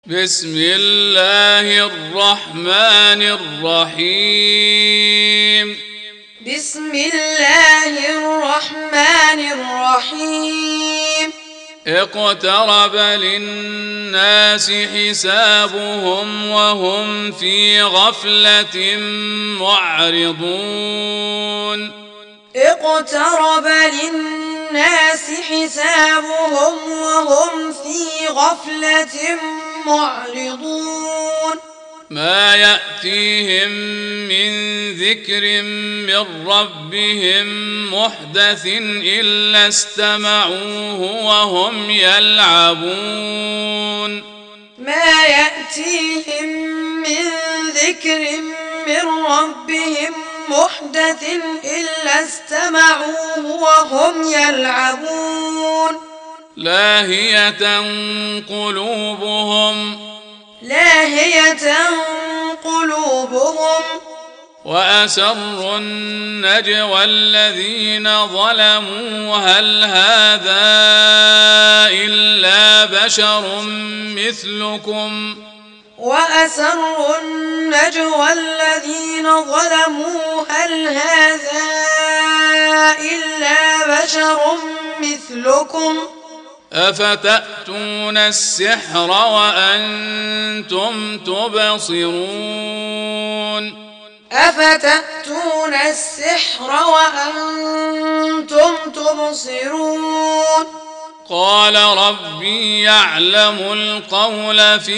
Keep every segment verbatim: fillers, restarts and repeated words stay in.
بسم الله الرحمن الرحيم بسم الله الرحمن الرحيم اقترب للناس حسابهم وهم في غفلة معرضون اقترب للناس حسابهم وهم في غفلة معرضون ما يأتيهم من ذكر من ربهم محدث إلا استمعوه وهم يلعبون ما يأتيهم من ذكر من ربهم محدث إلا استمعوه وهم يلعبون لاهية قلوبهم لاهية قلوبهم وأسروا النجوى الذين ظلموا هل هذا إلا بشر مثلكم وأسروا النجوى الذين ظلموا هل هذا إلا بشر مثلكم أفتأتون السحر وأنتم تبصرون أفتأتون السحر وأنتم تبصرون قال ربي يعلم القول في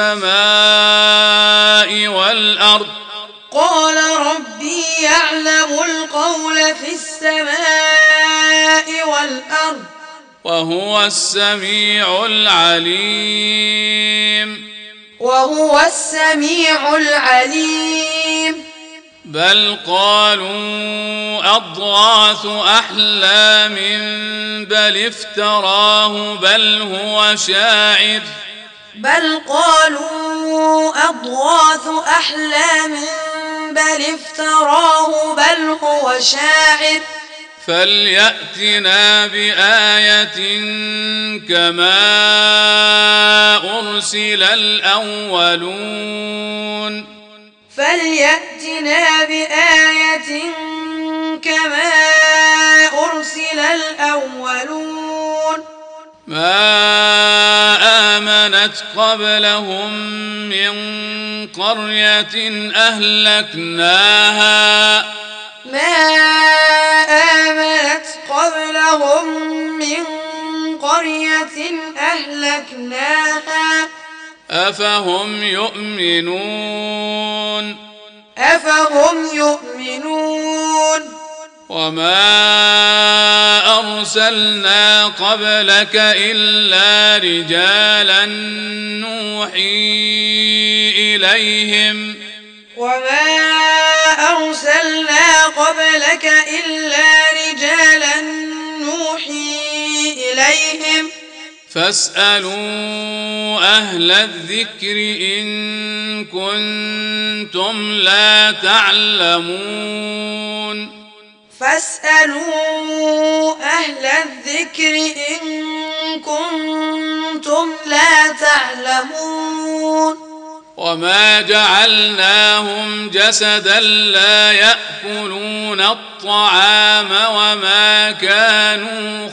السماء والأرض قال ربي يعلم القول في السماء والأرض وهو السميع العليم وهو السميع العليم بل قالوا أضغاث أحلام بل افتراه بل هو شاعر بل قالوا أضغاث أحلام بل افتراه بل هو شاعر فليأتنا بآية كما أرسل الأولون فليأتنا بآية كما أرسل الأولون ما آمنت قبلهم من قرية أهلكناها ما آمنت قبلهم من قرية أهلكناها أفهم يؤمنون أفهم يؤمنون وما أرسلنا قبلك إلا رجالا نوحي إليهم وما أرسلنا قبلك إلا رجالا نوحي إليهم فاسألوا أهل الذكر إن كنتم لا تعلمون فاسألوا أهل الذكر إن كنتم لا تعلمون وما جعلناهم جسدا لا يأكلون الطعام وما كانوا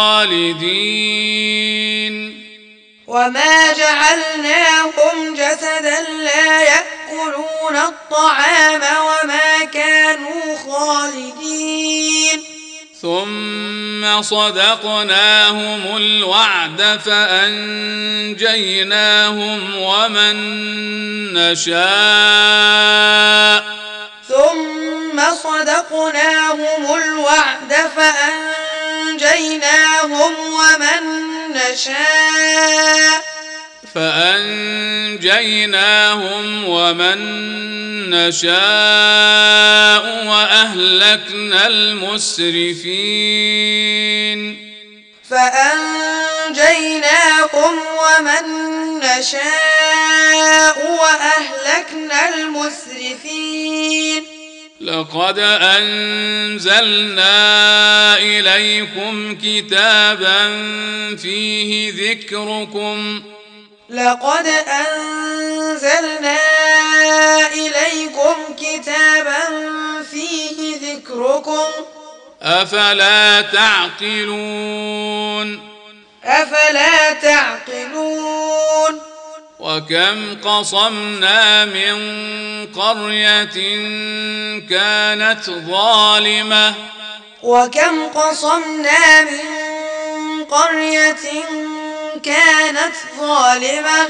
خالدين وما جعلناهم جسدا لا يأكلون الطعام وما كانوا خالدين ثم صدقناهم الوعد فأنجيناهم ومن نشاء ثم صدقناهم الوعد فأنجيناهم ومن نشاء فأنجيناهم ومن نشاء وأهلكنا المسرفين فأنجيناهم ومن نشاء وأهلكنا المسرفين لقد أنزلنا إليكم كتابا فيه ذكركم لقد أنزلنا إليكم كتابا فيه ذكركم أفلا تعقلون أفلا تعقلون وكم قصمنا من قرية كانت ظالمة وكم قصمنا من قرية كانت ظالمة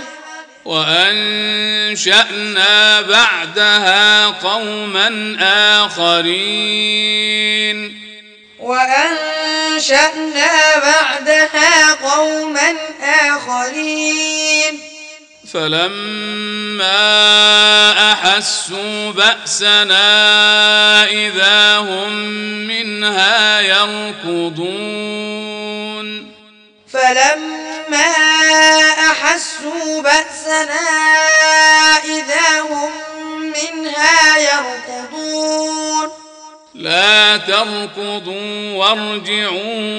وأنشأنا بعدها قوما آخرين وأنشأنا بعدها قوما آخرين فلما أحسوا بأسنا إذا هم منها يركضون فلما أحسوا بأسنا إذا هم منها يركضون لا تركضوا وارجعوا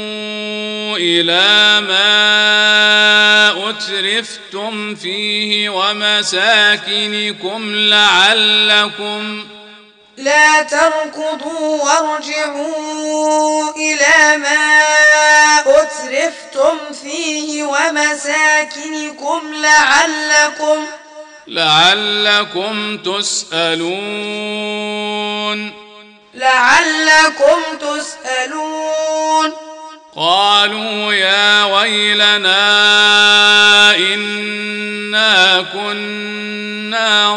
إلى ما أترفتم فيه ومساكنكم لعلكم لا تركضوا وارجعوا إلى ما أترفتم فيه ومساكنكم لعلكم لعلكم تسألون لعلكم تسألون قالوا يا ويلنا إنا كنا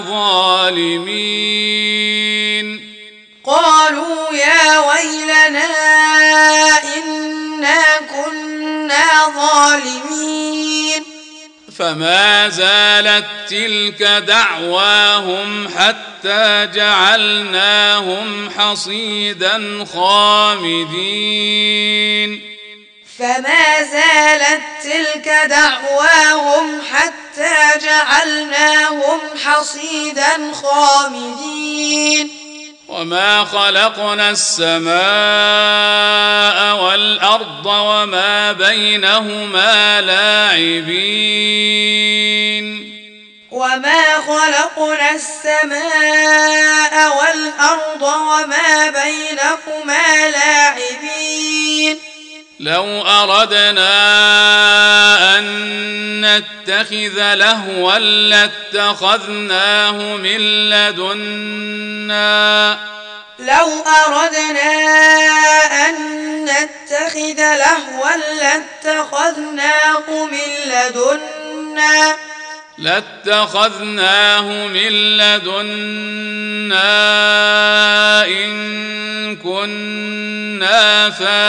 ظالمين قالوا يا ويلنا إنا كنا ظالمين فما زالت تلك دعواهم حتى جعلناهم حصيدا خامدين فما زالت تلك دعواهم حتى جعلناهم حصيدا خامدين وما خلقنا السماء والأرض وما بينهما لاعبين وما خلقنا السماء والأرض وما بينهما لاعبين لو أردنا أن نتخذ لهوا لاتخذناه من لدنا لو أردنا أن نتخذ لهوا لاتخذناه من لدنا لاتخذناه من لدنا إن كنا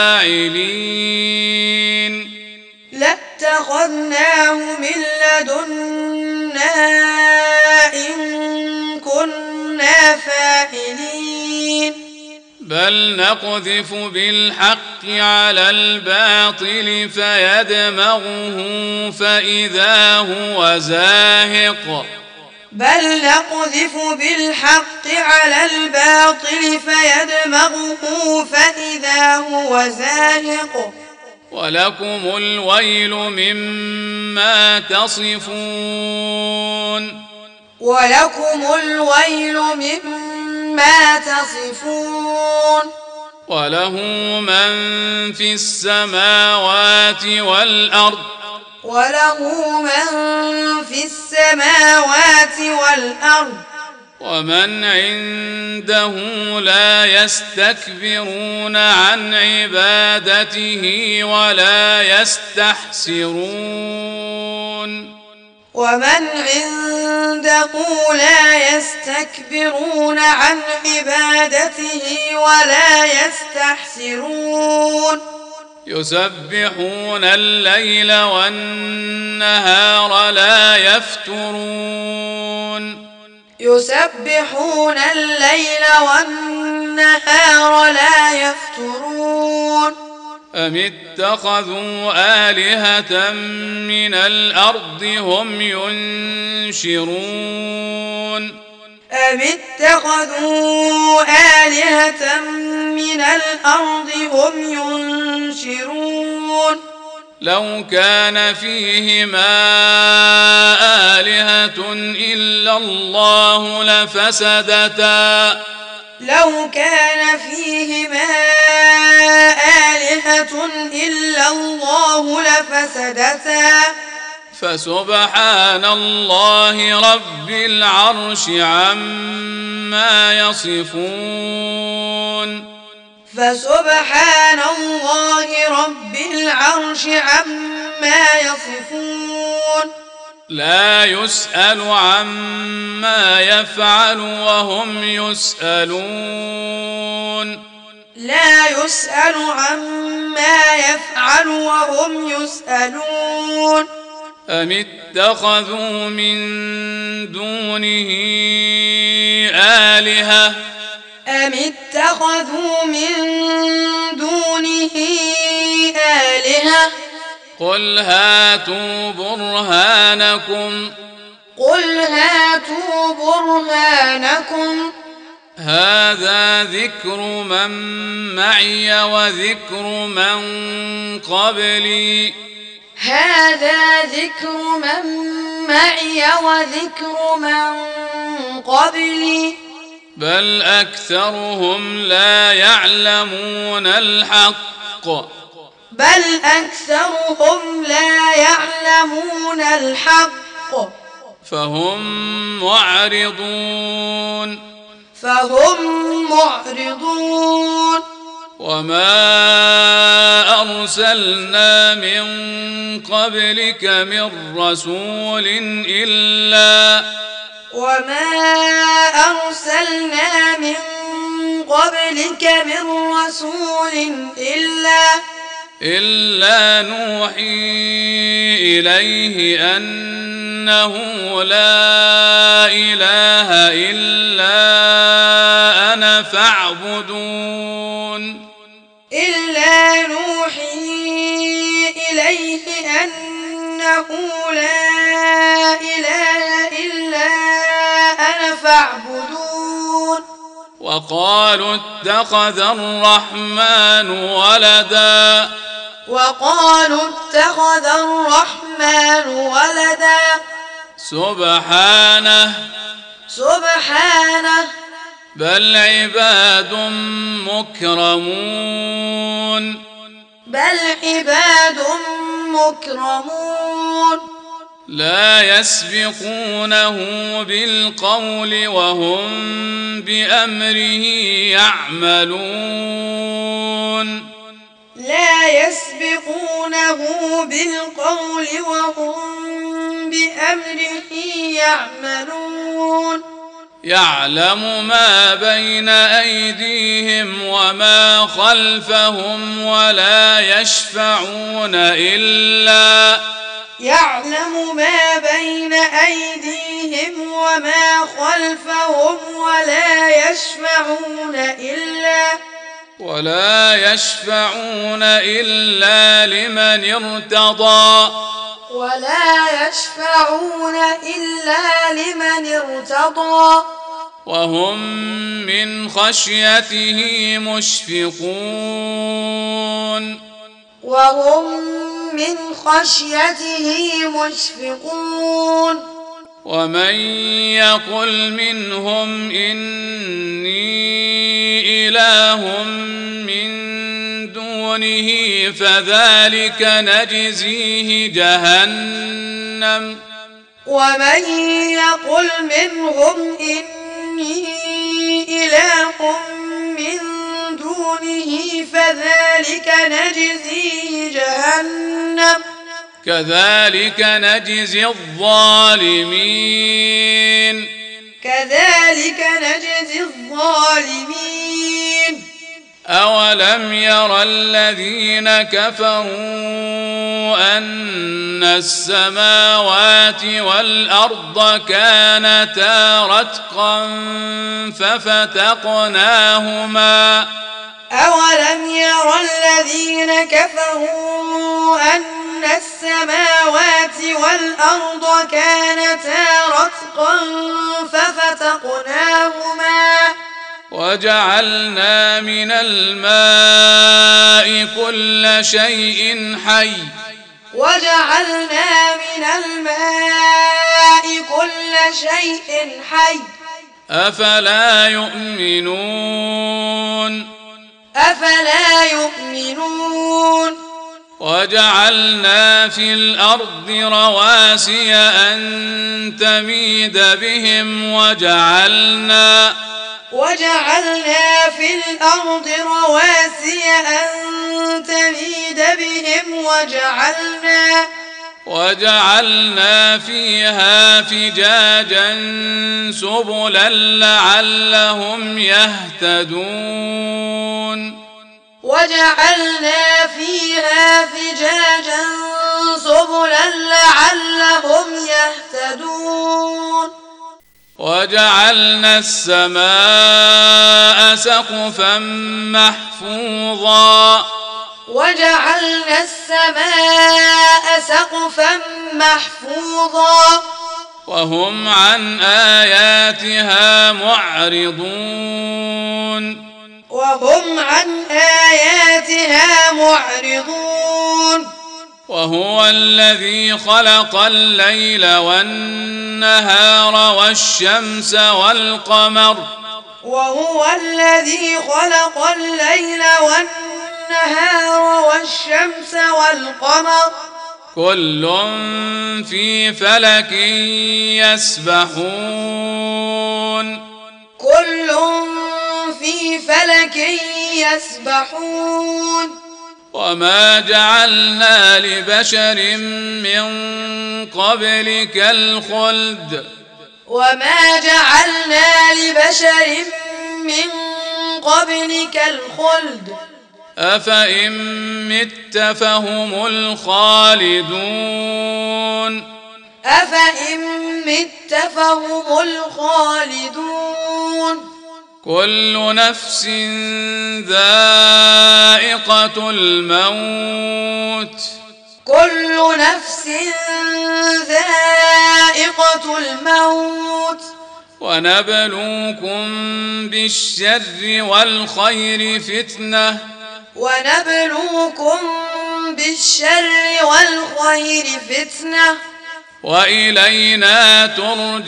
فاعلين لاتخذناه من لدنا إن كنا فاعلين بل نقذف بالحق على الباطل فيدمغه فإذا هو زاهق بل نقذف بالحق على الباطل فيدمغه فإذا هو زاهق ولكم الويل مما تصفون ولكم الويل مما تصفون وله من في السماوات والأرض وله من في السماوات والأرض ومن عنده لا يستكبرون عن عبادته ولا يستحسرون ومن عنده لا يستكبرون عن عبادته ولا يستحسرون يسبحون الليل والنهار لا يفترون يسبحون الليل والنهار لا يفترون أم اتخذوا آلهة من الأرض هم ينشرون أم اتخذوا آلهة من الأرض هم ينشرون لو كان فيهما آلهة إلا الله لفسدتا لو كان فيهما آلهة إلا الله لفسدتا فسبحان الله رب العرش عما يصفون فسبحان الله رب العرش عما يصفون لا يسأل عما يفعل وهم يسألون لا يسأل عما يفعل وهم يسألون أم اتخذوا من دونه آلهة أم اتخذوا من دونه آلهة قل هاتوا برهانكم قل هاتوا برهانكم هذا ذكر من معي وذكر من قبلي هذا ذكر من معي وذكر من قبلي بل أكثرهم لا يعلمون الحق بل أكثرهم لا يعلمون الحق فهم معرضون فهم معرضون وما أرسلنا من قبلك من رسول إلا وما أرسلنا من قبلك من رسول إلا إلا نوحي إليه أنه لا إله إلا أنا فاعبدون إلا نوحي إليه أنه لا إله إلا أنا فاعبدون وقالوا اتخذ الرحمن ولدا وقالوا اتخذ الرحمن ولدا سبحانه سبحانه بل عباد مكرمون بل عباد مكرمون لا يسبقونه بالقول وهم بأمره يعملون لا يسبقونه بالقول وهم بأمره يعملون يعلم ما بين أيديهم وما خلفهم ولا يشفعون إلا يعلم ما بين أيديهم وما خلفهم ولا يشفعون إلا ولا يشفعون إلا لمن ارتضى ولا يشفعون إلا لمن ارتضى وهم من خشيته مشفقون وهم من خشيته مشفقون ومن يقل منهم إني إله من دونه فذلك نجزيه جهنم ومن يقل منهم إني إله من دونه فذلك نجزيه جهنم كذلك نجزي الظالمين كذلك نجزي الظالمين أولم ير الذين كفروا أن السماوات والأرض كانتا رتقا ففتقناهما أولم ير الذين كفروا أن السماوات والأرض كانتا رتقا ففتقناهما وجعلنا من الماء كل شيء حي وجعلنا من الماء كل شيء حي أفلا يؤمنون أفلا يؤمنون وجعلنا في الأرض رواسي أن تميد بهم وجعلنا وجعلنا في الأرض رواسي أن تميد بهم وجعلنا وجعلنا فيها فجاجا سبلا لعلهم يهتدون وجعلنا فيها فجاجا سبلا لعلهم يهتدون وجعلنا السماء سقفا محفوظا وجعلنا السماء سقفا محفوظا وهم عن آياتها معرضون وهم عن آياتها معرضون وهو الذي خلق الليل والنهار والشمس والقمر وهو الذي خلق الليل والنهار والشمس والقمر كل في فلك يسبحون كل في فلك يسبحون وما جعلنا لبشر من قبلك الخلد وما جعلنا لبشر من قبلك الخلد أفإن مت فهم الخالدون أفإن مت فهم الخالدون كل نفس ذائقة الموت كل نفس ذائقة الموت ونبلوكم بالشر والخير فتنة ونبلوكم بالشر والخير فتنة وإلينا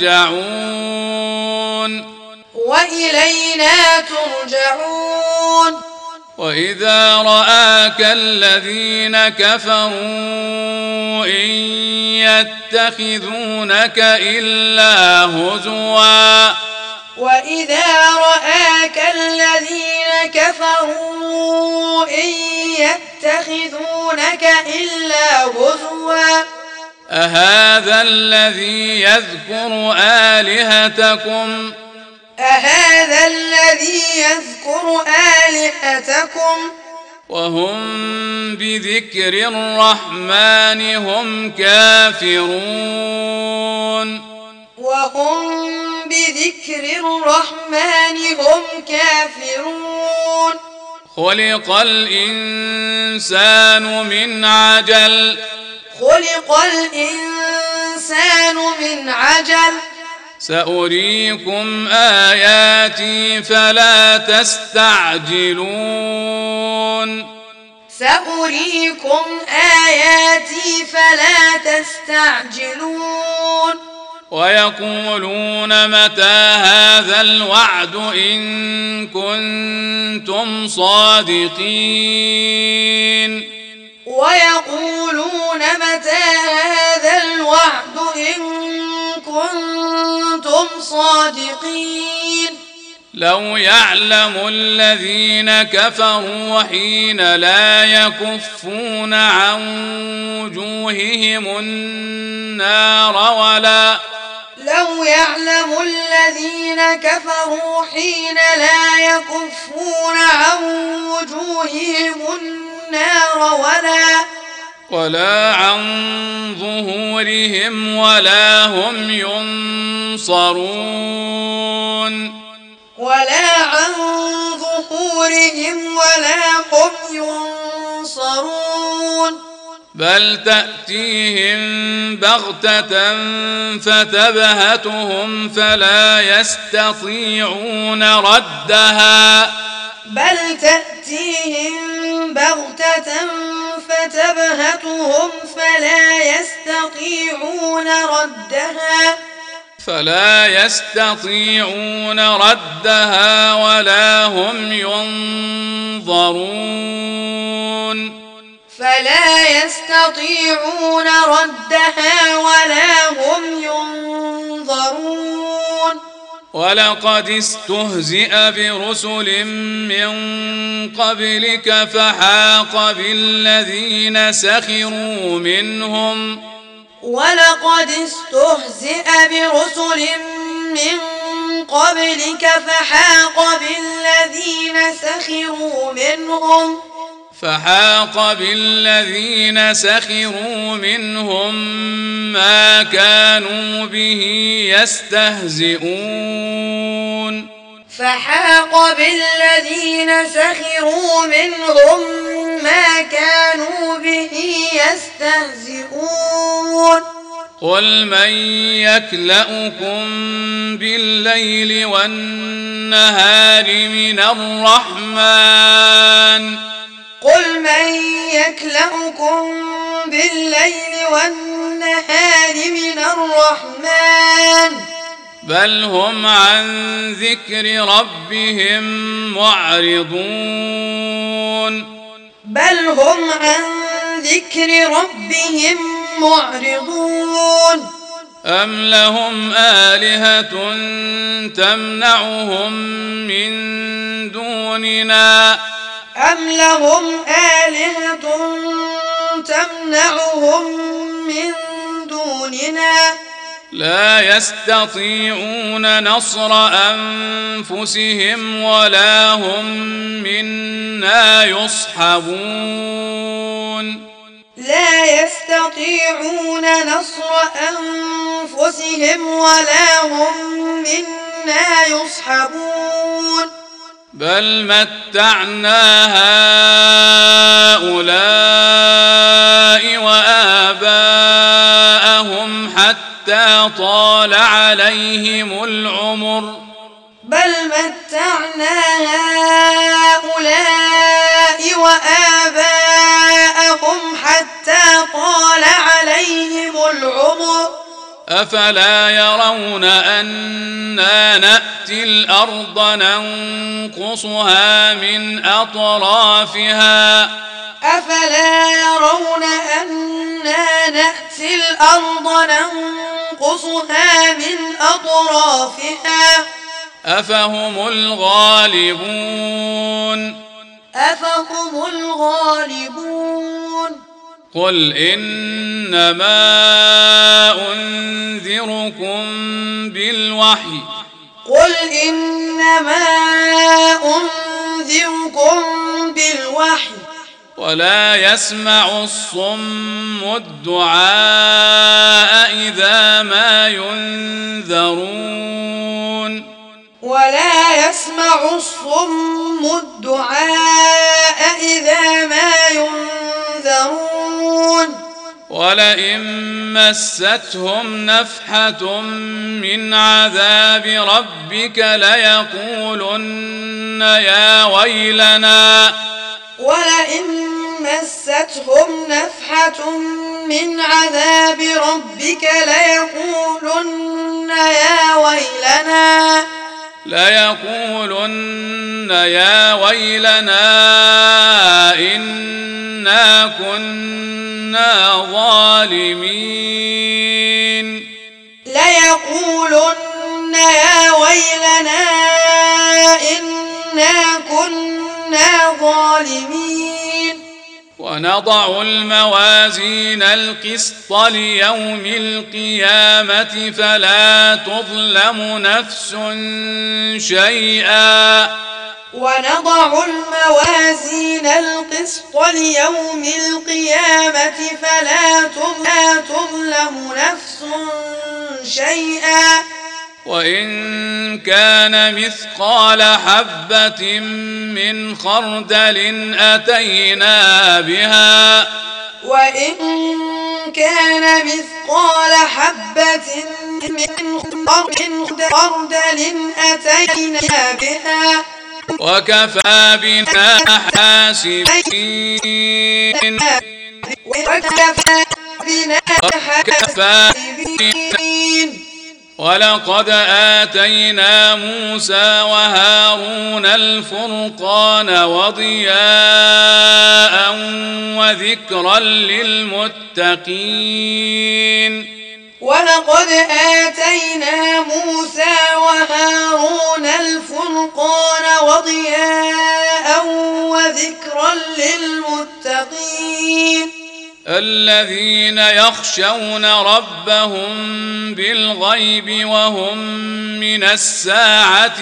ترجعون وإلينا ترجعون وإذا رآك الذين كفروا إن يتخذونك إلا هزوا وإذا رآك الذين كفروا إن يتخذونك إلا هزوا أهذا الذي يذكر آلهتكم أهذا الذي يذكر آلهتكم وهم بذكر الرحمن هم كافرون وهم بذكر الرحمن هم كافرون خلق الإنسان من عجل خلق الإنسان من عجل سأريكم آياتي فلا تستعجلون سأريكم آياتي فلا تستعجلون ويقولون متى هذا الوعد إن كنتم صادقين ويقولون متى هذا الوعد إن كنتم صادقين لو يعلم الذين كفروا حين لا يكفون عن وجوههم النار ولا لو يعلم الذين كفروا حين لا يكفون عن وجوههم النار ولا ولا عن ظهورهم ولا هم ينصرون ولا عن ظهورهم ولا هم ينصرون بل تأتيهم بغتة فتبهتهم فلا يستطيعون ردها بل تأتيهم بغتة فتبهتهم فلا يستطيعون ردها فلا يستطيعون ردها ولا هم ينظرون فلا يستطيعون ردها ولا هم ينظرون ولقد استهزئ برسل من قبلك فحاق بالذين سخروا منهم ولقد استهزئ برسل من قبلك فحاق بالذين سخروا منهم فحاق بالذين سخروا منهم ما كانوا به يستهزئون فحاق بالذين سخروا منهم ما كانوا به يستهزئون قل من يكلؤكم بالليل والنهار من الرحمن قل من يكلؤكم بالليل والنهار من الرحمن بل هم عن ذكر ربهم معرضون بل هم عن ذكر ربهم معرضون أم لهم آلهة تمنعهم من دوننا أم لهم آلهة تمنعهم من دوننا لا يستطيعون نصر أنفسهم ولا هم منا يصحبون لا يستطيعون نصر أنفسهم ولا هم منا يصحبون بل متعنا هؤلاء وآباءهم حتى طال عليهم العمر بل متعنا هؤلاء وآباءهم حتى طال عليهم العمر أفلا يرون أنا نأتي الأرض ننقصها من أطرافها أفلا يرون أنا نأتي الأرض ننقصها من أطرافها أفهم الغالبون أفهم الغالبون قل إنما أنذركم بالوحي قل إنما أنذركم بالوحي ولا يسمع الصم الدعاء إذا ما ينذرون ولا يسمع الصم الدعاء إذا ما ينذرون ولئن مستهم نفحة من عذاب ربك ليقولن يا ويلنا ولئن مستهم نفحة من عذاب ربك ليقولن يا ويلنا ليقولن يا ويلنا إنا كنا ظالمين ليقولن يا ويلنا إنا كنا ظالمين ونضع الموازين القسط ليوم القيامة فلا تظلم نفس شيئا ونضع الموازين القسط ليوم القيامة فلا تظلم نفس شيئا وإن كان مثقال حبة من خردل أتينا بها وإن كان مثقال حبة من خردل أتينا بها وكفى بنا حاسبين وكفى بنا حاسبين. ولقد آتينا موسى وهارون الفرقان وضياء وذكرا للمتقين. ولقد آتينا موسى وهارون الفرقان وضياء وذكرا للمتقين. الذين يخشون ربهم بالغيب وهم من الساعة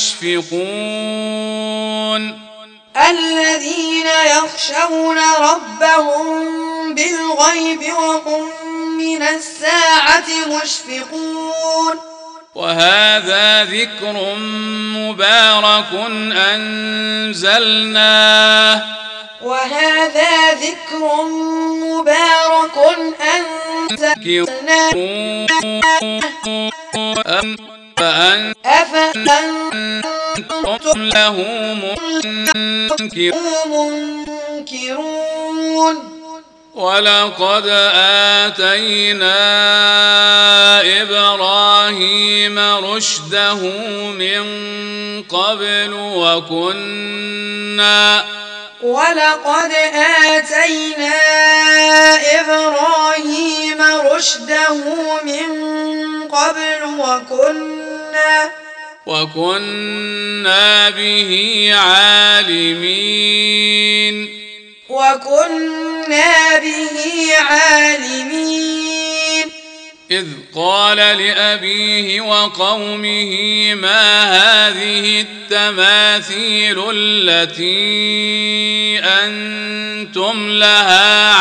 مشفقون. الذين يخشون ربهم بالغيب وهم من الساعة مشفقون. وهذا ذكر مبارك أنزلناه وهذا ذكر مبارك أنزلناه أفأنتم له منكرون. ولقد آتينا إبراهيم رشده من قبل وكنا ولقد آتينا إبراهيم رشده من قبل وكنا وكنا به عالمين. وكنا به عالمين. إذ قال لأبيه وقومه ما هذه التماثيل التي أنتم لها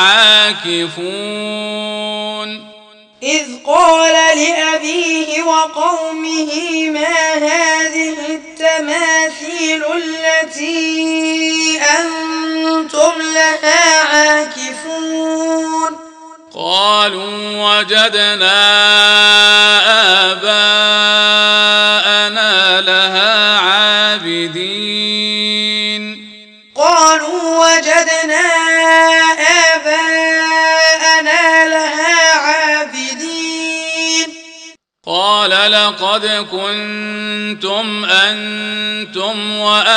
عاكفون. إذ قال لأبيه وقومه ما هذه التماثيل التي أنتم لها عاكفون. قالوا وجدنا آباءنا لها عابدين. قالوا وجدنا آباءنا لها عابدين. قال لقد كنتم أنتم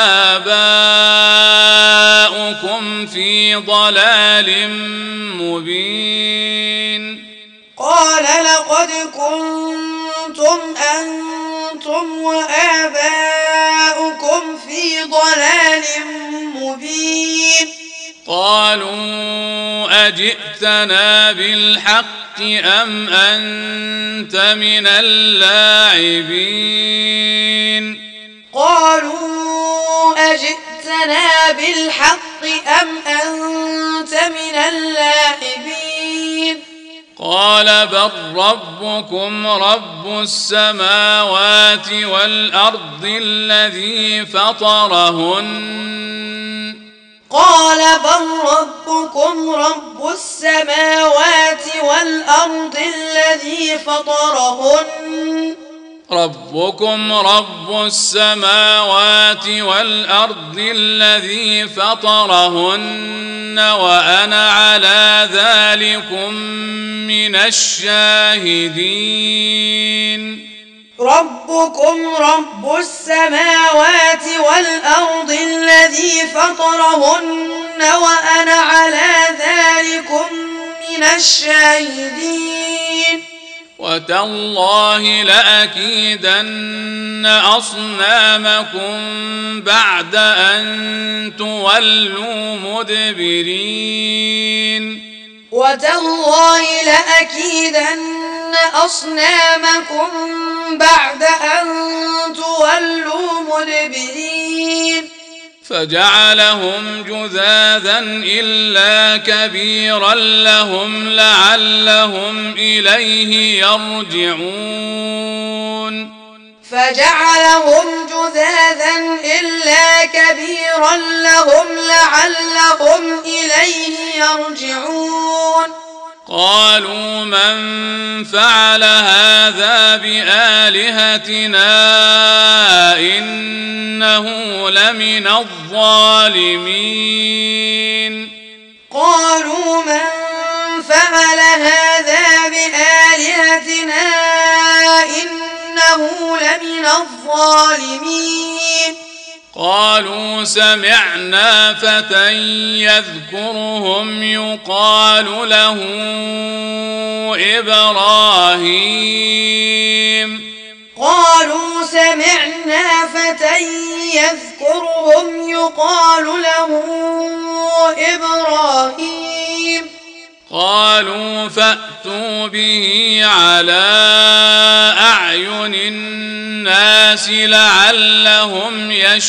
وآباؤكم في ضلال مبين. قال لقد كنتم أنتم وآباؤكم في ضلال مبين. قالوا أجئتنا بالحق أم أنت من اللاعبين. قالوا أجئتنا بالحق أم أنت من اللاعبين. قال بل ربكم رب السماوات والأرض الذي فطرهن. قال بل ربكم رب السماوات والأرض الذي فطرهن. ربكم رب السماوات والأرض الذي فطرهن وأنا على ذلكم من الشاهدين. ربكم رب السماوات والأرض الذي فطرهن وأنا على ذلكم من الشاهدين. وتالله لأكيدن أصنامكم بعد أن تولوا مدبرين. وتالله لأكيدن أصنامكم بعد أن تولوا مدبرين. فجعلهم جذاذا إلا كبيرا لهم لعلهم إليه يرجعون. فجعلهم جذاذا إلا كبيرا لهم لعلهم إليه يرجعون. قالوا من فعل هذا بآلهتنا إنه لمن الظالمين. قالوا من فعل هذا بآلهتنا إنه لمن الظالمين قالوا سمعنا فتى يذكرهم يقال له إبراهيم قالوا سمعنا فتى يذكرهم يقال له إبراهيم قالوا فأتوا به على أعين الناس لعلهم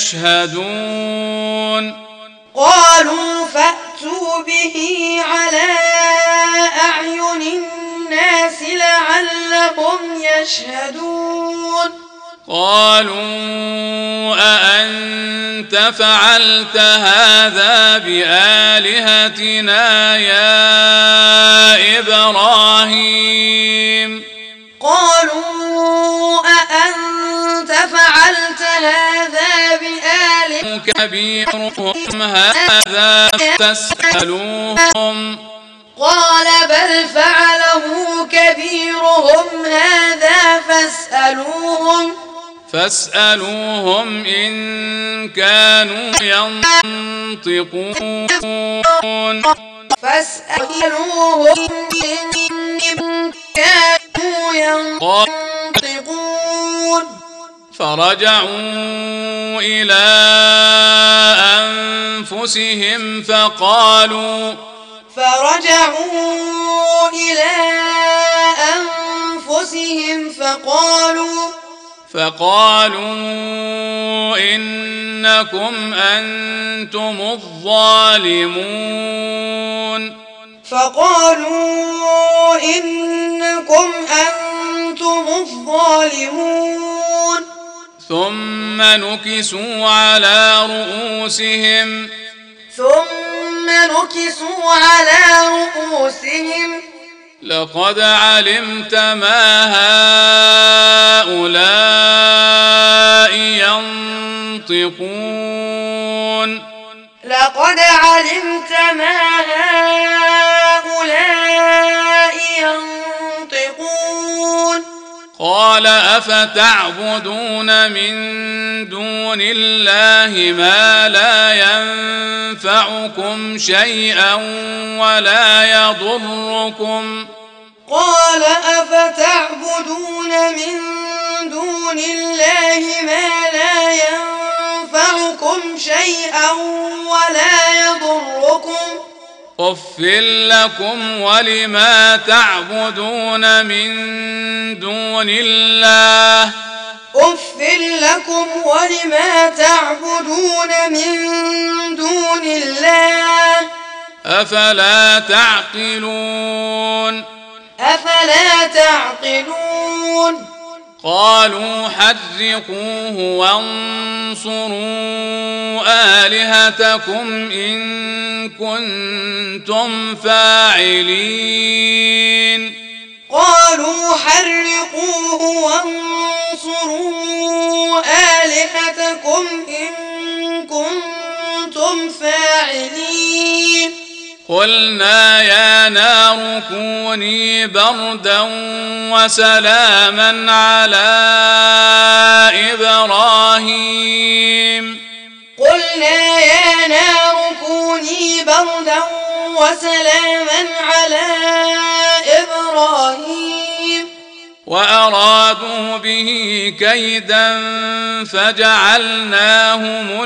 يشهدون قالوا فأتوا به على أعين الناس لعلهم يشهدون قالوا أأنت فعلت هذا بآلهتنا يا إبراهيم قالوا أأنت فعلت هذا بآلهتنا كبيرهم هذا فاسألوهم قال بل فعله كبيرهم هذا فاسألوهم فاسألوهم إن كانوا ينطقون فاسألوهم إن كانوا ينطقون فرجعوا إلى أنفسهم فقالوا فرجعوا إلى أنفسهم فقالوا فقالوا إنكم أنتم الظالمون فقالوا إنكم أنتم الظالمون ثم نكسوا على رؤوسهم ثم نكسوا على رؤوسهم لقد علمت ما هؤلاء ينطقون لقد علمت ما هؤلاء ينطقون قال أفتعبدون من دون الله ما لا ينفعكم شيئا ولا يضركم قال أفتعبدون من دون الله ما لا ينفعكم شيئا ولا يضركم أف لكم ولما تعبدون من دون الله أف لكم ولما تعبدون من دون الله أفلا تعقلون أفلا تعقلون قالوا حرقوه وانصروا آلهتكم إن كنتم فاعلين قالوا حرقوه وانصروا آلهتكم إن كنتم فاعلين قلنا يا نار كوني بردا وسلاما على إبراهيم قلنا يا نار كوني بردا وسلاما على إبراهيم وأرادوا به كيدا فجعلناهم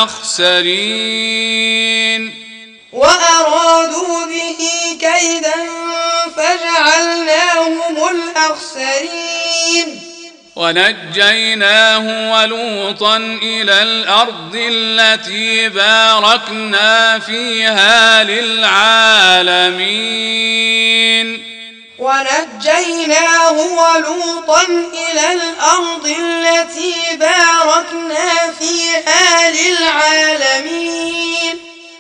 الأخسرين وأرادوا به كيدا فجعلناهم الأخسرين ونجيناه ولوطا إلى الأرض التي باركنا فيها للعالمين ونجيناه ولوطا إلى الأرض التي باركنا فيها للعالمين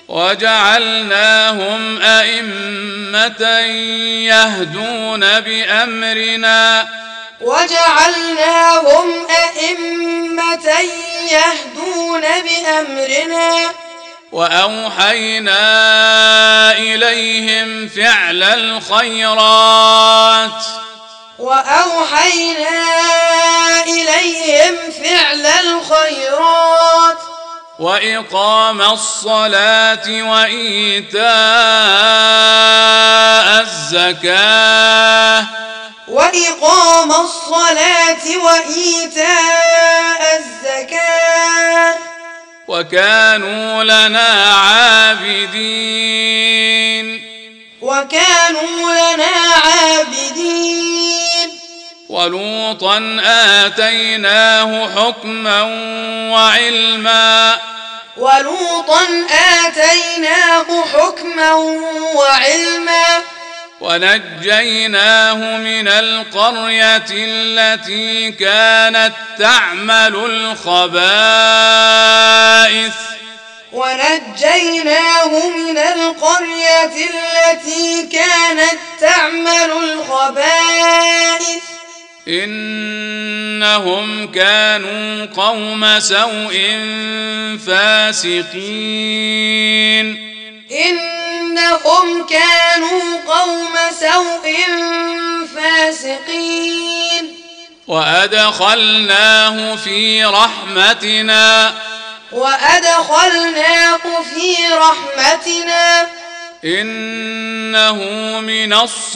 وجعلناهم أئمة يهدون بأمرنا وجعلناهم أئمة يهدون بأمرنا وأوحينا إليهم فعل الخيرات وأوحينا إليهم فعل الخيرات وإقام الصلاة وإيتاء الزكاة وإقام الصلاة وإيتاء الزكاة وكانوا لنا عابدين وكانوا لنا عابدين ولوطا آتيناه حكما وعلما ولوطا آتيناه حكما وعلما ونجيناه من القرية التي كانت تعمل الخبائث ونجيناه من القرية التي كانت تعمل الخبائث إنهم كانوا قوم سوء فاسقين إنهم كانوا قوم سوء فاسقين وأدخلناه في رحمتنا وأدخلناه في رحمتنا إنه من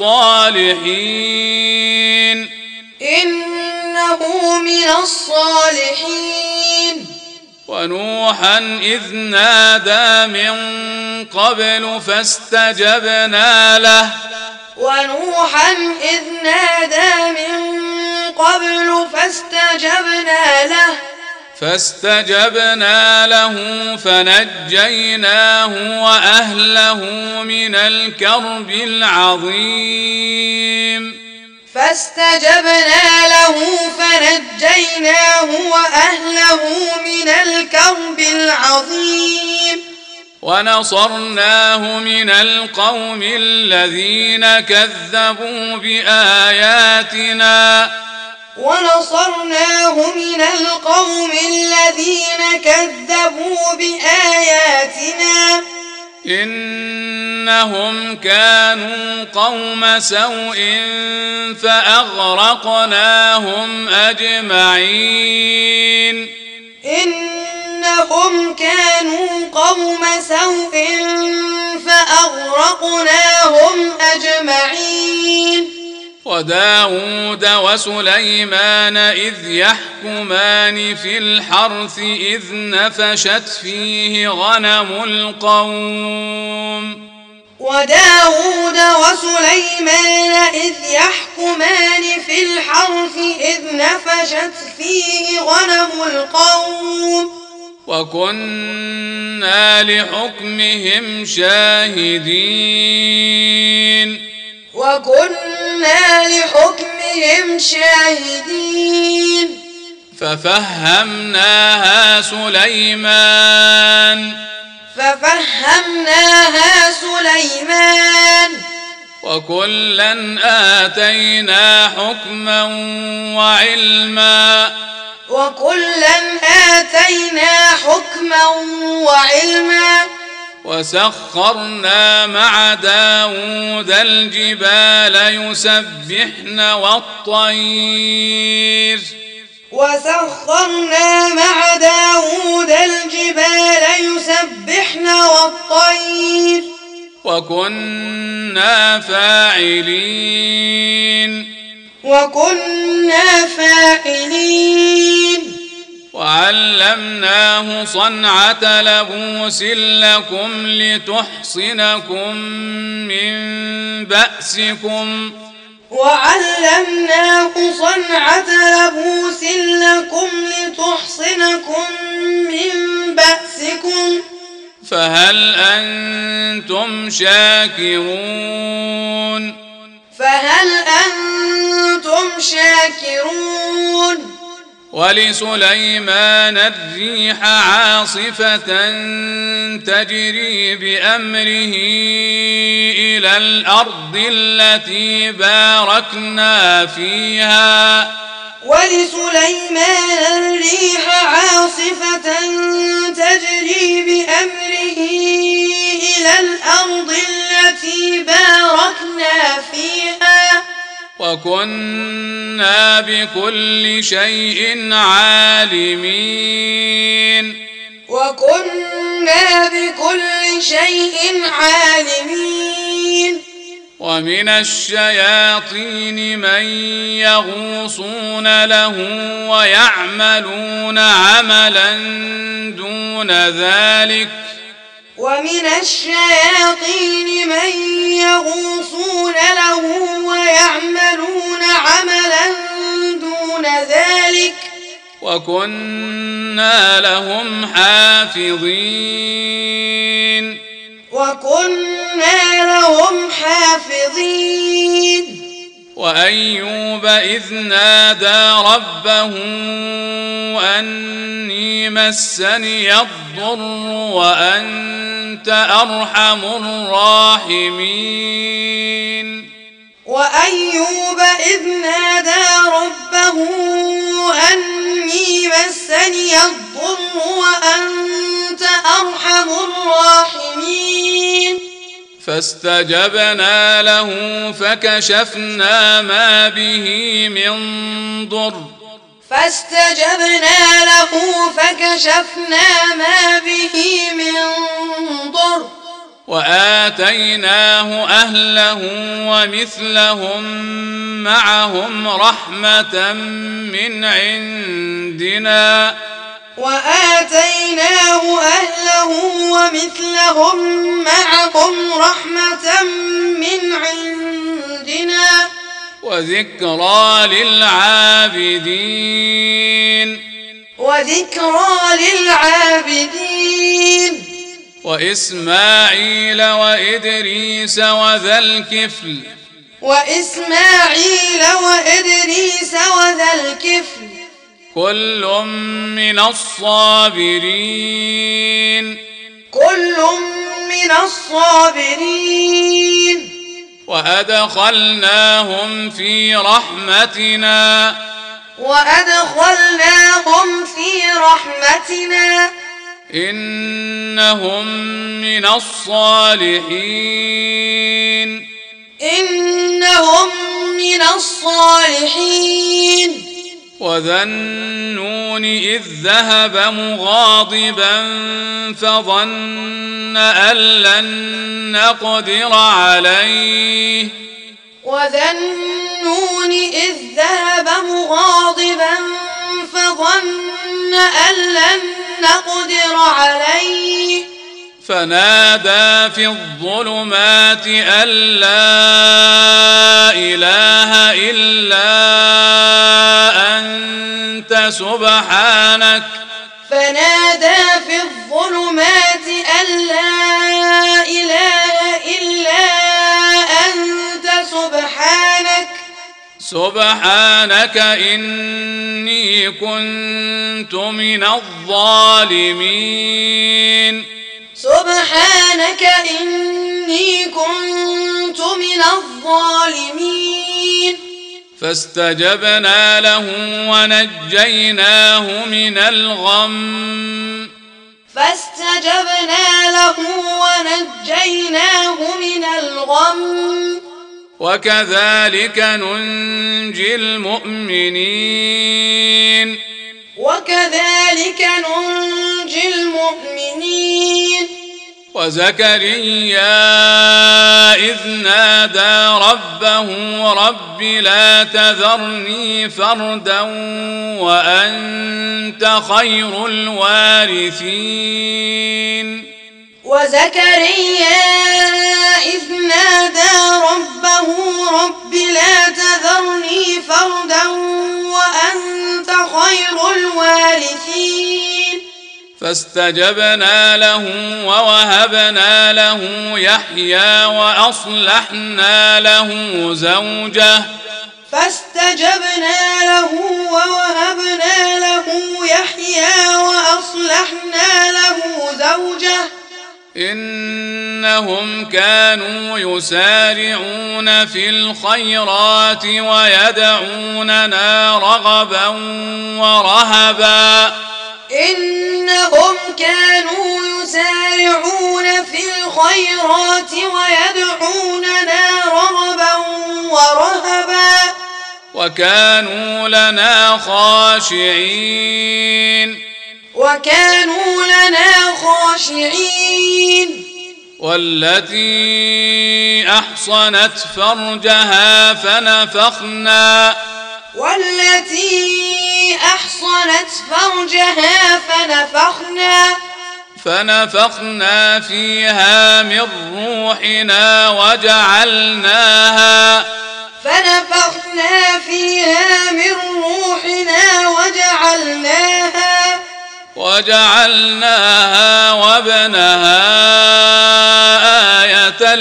الصالحين إنه من الصالحين ونوحا إذ نادى من قبل فاستجبنا له ونوحا إذ نادى من قبل فاستجبنا له فاستجبنا له فنجيناه وأهله من الكرب العظيم فاستجبنا له فنجيناه وأهله من الكرب العظيم ونصرناه من القوم الذين كذبوا بآياتنا ونصرناه من القوم الذين كذبوا بآياتنا إنهم كانوا قوم سوء فأغرقناهم أجمعين إنهم كانوا قوم سوء فأغرقناهم أجمعين وداود وسليمان إذ يحكمان في الحرث إذ نفشت فيه غنم القوم وداود وسليمان إذ يحكمان في الحرث إذ نفشت فيه غنم القوم وكنا لحكمهم شاهدين وكنا لحكمهم شاهدين ففهمناها سليمان ففهمناها سليمان وكلا آتينا حكما وعلما وكلا آتينا حكما وعلما وسخرنا مع داود الجبال يسبحن والطير وسخرنا مع داود الجبال يسبحن والطير وكنا فاعلين وكنا فاعلين وعلمناه صنعة لبوس لكم لتحصنكم من بأسكم وعلمناه صنعة لبوس لكم لتحصنكم من بأسكم فهل أنتم شاكرون فهل أنتم شاكرون ولسليمان الريح عاصفة تجري بأمره إلى الأرض التي باركنا فيها ولسليمان الريح عاصفة تجري بأمره وكنا بكل شيء عالمين وكنا بكل شيء عالمين ومن الشياطين من يغوصون له ويعملون عملا دون ذلك ومن الشياطين من يغوصون له ويعملون عملا دون ذلك وكنا لهم حافظين وكنا لهم حافظين وأيوب إذ نادى ربه أني مسني الضر وأنت أرحم الراحمين وأيوب إذ نادى ربه أني مسني الضر وأنت أرحم الراحمين فاستجبنا له فكشفنا ما به من ضر فاستجبنا له فكشفنا ما به من ضر وآتيناه أهله ومثلهم معهم رحمة من عندنا وآتيناه أهله ومثلهم معهم رحمة من عندنا وذكرى للعابدين وذكرى للعابدين وإسماعيل وإدريس وذا الكفل وإسماعيل وإدريس وذا الكفل كل من الصابرين كل من الصابرين وأدخلناهم في رحمتنا وأدخلناهم في رحمتنا إنهم من الصالحين إنهم من الصالحين وذا النون إذ ذهب مغاضبا فظن أن لن نقدر عليه وذا النون إذ ذهب مغاضبا فظن أن لن نقدر عليه فنادى في الظلمات أن لا إله إلا أنت سبحانك فنادى في الظلمات أن لا إله إلا أنت سبحانك سبحانك إني كنت من الظالمين سبحانك إني كنت من الظالمين فاستجبنا له ونجيناه من الغم فاستجبنا له ونجيناه من الغم وكذلك ننجي المؤمنين وكذلك ننجي المؤمنين وزكريا إذ نادى ربه رب لا تذرني فردا وأنت خير الوارثين وزكريا إذ نادى ربه رب لا تذرني فردا وأنت خير الوارثين فاستجبنا له ووهبنا له يحيى وأصلحنا له زوجه فاستجبنا له ووهبنا له يحيى وأصلحنا له زوجه إنهم كانوا يسارعون في الخيرات ويدعوننا رغبا ورهبا إنهم كانوا يسارعون في الخيرات ويدعوننا رغبا ورهبا وكانوا لنا خاشعين وكانوا لنا خاشعين والتي أحصنت فرجها فنفخنا والتي أحصنت فرجها فنفخنا فنفخنا فيها من روحنا وجعلناها فنفخنا فيها من روحنا وجعلناها وجعلناها وابنها آية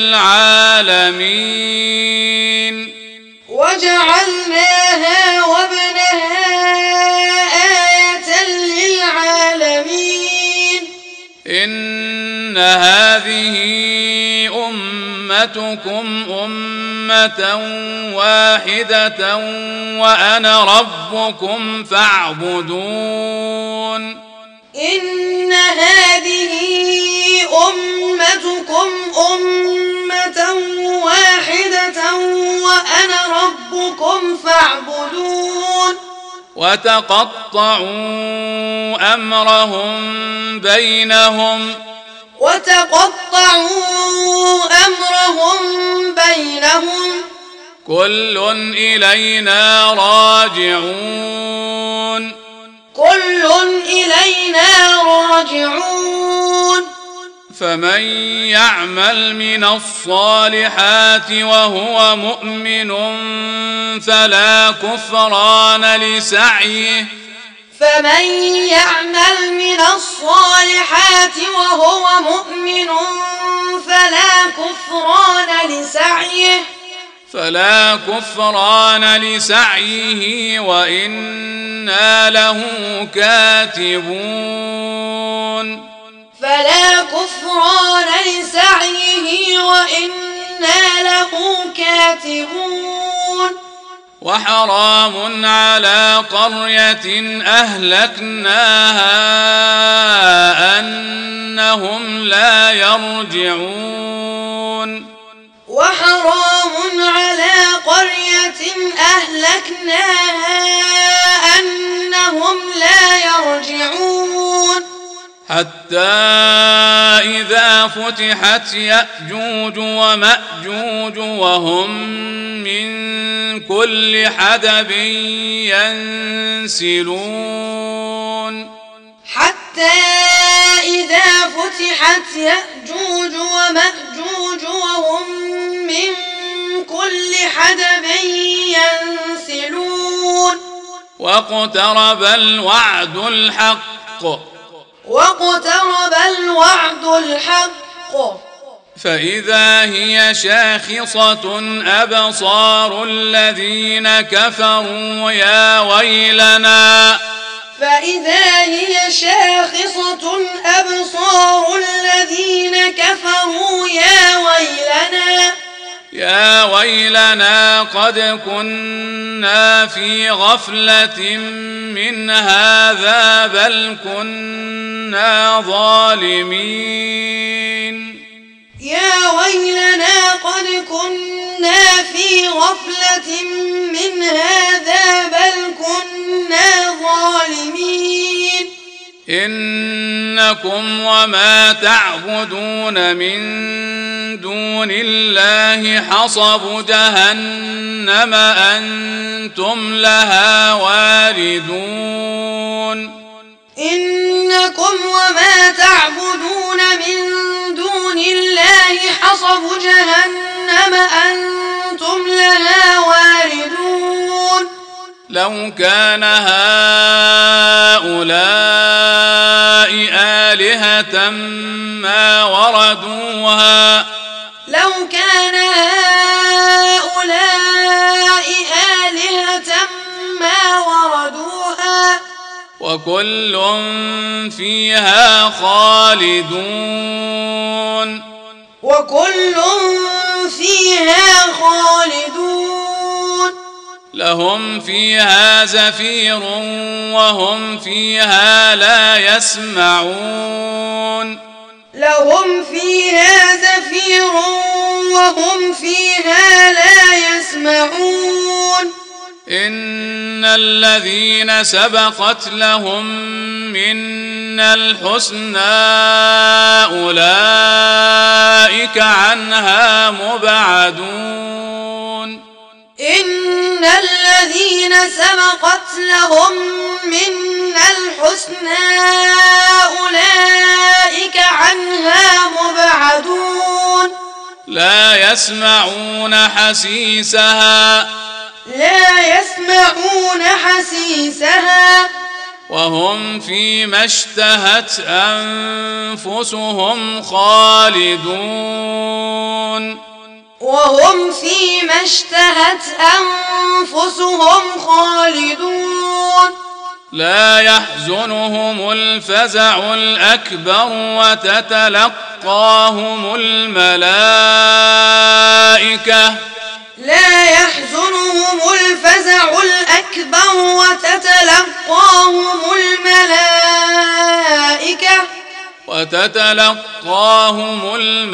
للعالمين وجعلناها وابنها آية للعالمين إن هذه أمتكم أمة واحدة وأنا ربكم فاعبدون إن هذه أمتكم أمة واحدة وأنا ربكم فاعبدون وتقطعوا أمرهم بينهم وتقطعوا أمرهم بينهم كل إلينا راجعون كل إلينا راجعون فمن يعمل من الصالحات وهو مؤمن فلا كفران لسعيه فمن يعمل من الصالحات وهو مؤمن فلا كفران لسعيه فلا كفران لسعيه وإنا له كاتبون فلا كفران لسعيه وإنا له كاتبون وحرام على قرية أهلكناها أنهم لا يرجعون وحرام على قرية أهلكناها أنهم لا يرجعون حتى إذا فتحت يأجوج ومأجوج وهم من كل حدب ينسلون حتى إذا فتحت يأجوج ومأجوج وهم من كل حدب ينسلون واقترب الوعد الحق واقترب الوعد الحق فإذا هي شاخصة أبصار الذين كفروا يا ويلنا فإذا هي شاخصة أبصار الذين كفروا يا ويلنا يا ويلنا قد كنا في غفلة من هذا بل كنا ظالمين يا ويلنا قد كنا في غفلة من هذا بل كنا ظالمين إنكم وما تعبدون من دون الله حصب جهنم أنتم لها واردون إنكم وما تعبدون من دون الله حصب جهنم أنتم لها واردون لو كان هؤلاء آلهة ما وردوها لو كان هؤلاء آلهة ما وردوها وكل فيها خالدون وكل فيها خالدون لهم فيها زفير وهم فيها لا يسمعون لهم فيها زفير وهم فيها لا يسمعون إن الذين سبقت لهم منا الحسنى أولئك عنها مبعدون إن الذين سبقت لهم منا الحسنى أولئك عنها مبعدون لا يسمعون حسيسها لا يسمعون حسيسها وهم فيما اشتهت أنفسهم خالدون وهم فيما اشتهت أنفسهم خالدون لا يحزنهم الفزع الأكبر وتتلقاهم الملائكة لا يحزنهم الفزع الأكبر وتتلقاهم الملائكة وتتلقاهم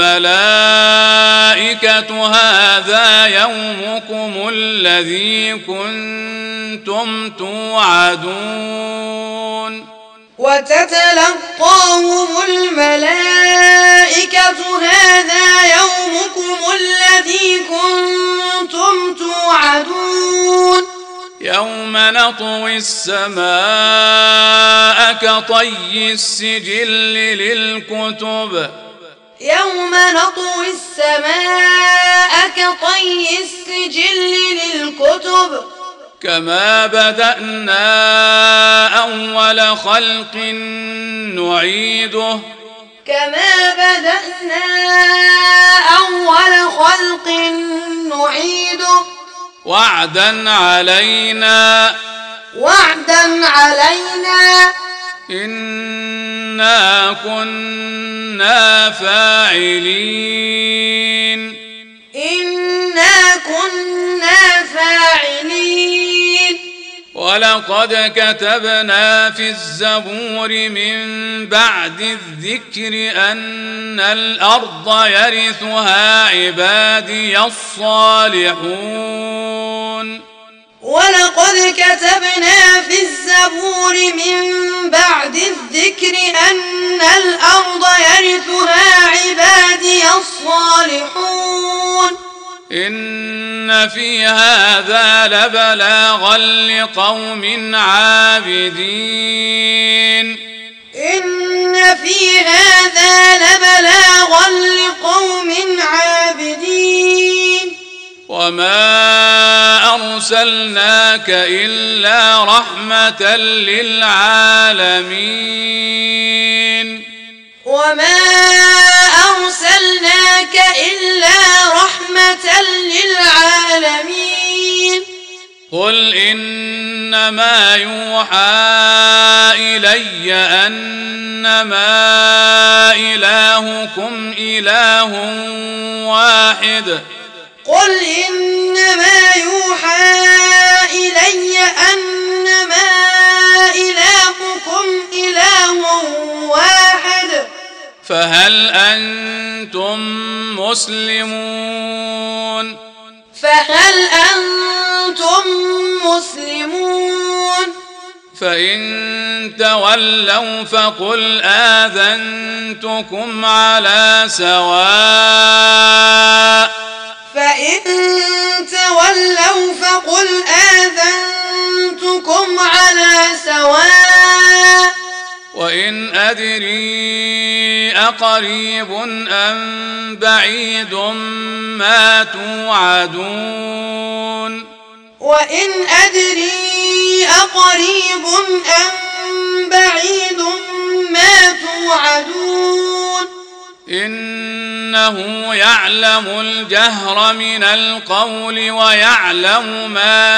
الملائكة هذا يومكم الذي كنتم توعدون وتتلقاهم الملائكة هذا يومكم الذي كنتم توعدون يوم نطوي السماء كطي السجل للكتب يوم نطوي السماء كطي السجل للكتب كما بدأنا أول خلق نعيده كما بدأنا أول خلق نعيده وعدا علينا وعدا علينا إنا كنا فاعلين إنا كنا فاعلين ولقد كتبنا في الزبور من بعد الذكر أن الأرض يرثها عبادي الصالحون ولقد كتبنا في الزبور من بعد الذكر أن الأرض يرثها عبادي الصالحون إن في هذا لبلاغا لقوم عابدين إن في هذا لبلاغا لقوم عابدين وما أرسلناك إلا رحمة للعالمين وما أرسلناك إلا رحمة للعالمين قل إنما يوحى إلي أنما إلهكم إله واحد قل إنما يوحى إلي أنما إلهكم إله واحد فهل أنتم مسلمون فهل أنتم مسلمون فإن تولوا فقل آذنتكم على سواء فإن تولوا فقل آذنتكم على سواء وإن أدري أقريب أم بعيد ما توعدون وإن أدري أقريب أم بعيد ما توعدون إنه يعلم الجهر من القول ويعلم ما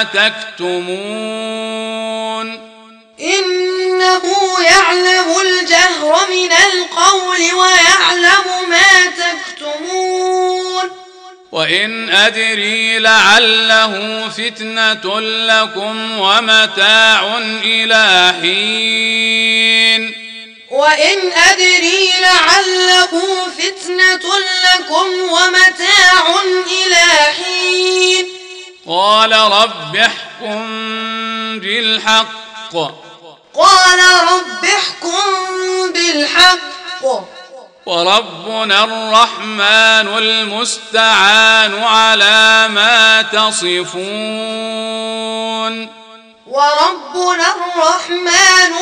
تكتمون إنه يعلم الجهر من القول ويعلم ما تكتمون وإن أدري لعله فتنة لكم ومتاع إلى حين وإن أدري لعله فتنة لكم ومتاع إلى حين قال رب احكم احكم بالحق قال رب احكم بالحق وربنا الرحمن المستعان على ما تصفون وربنا الرحمن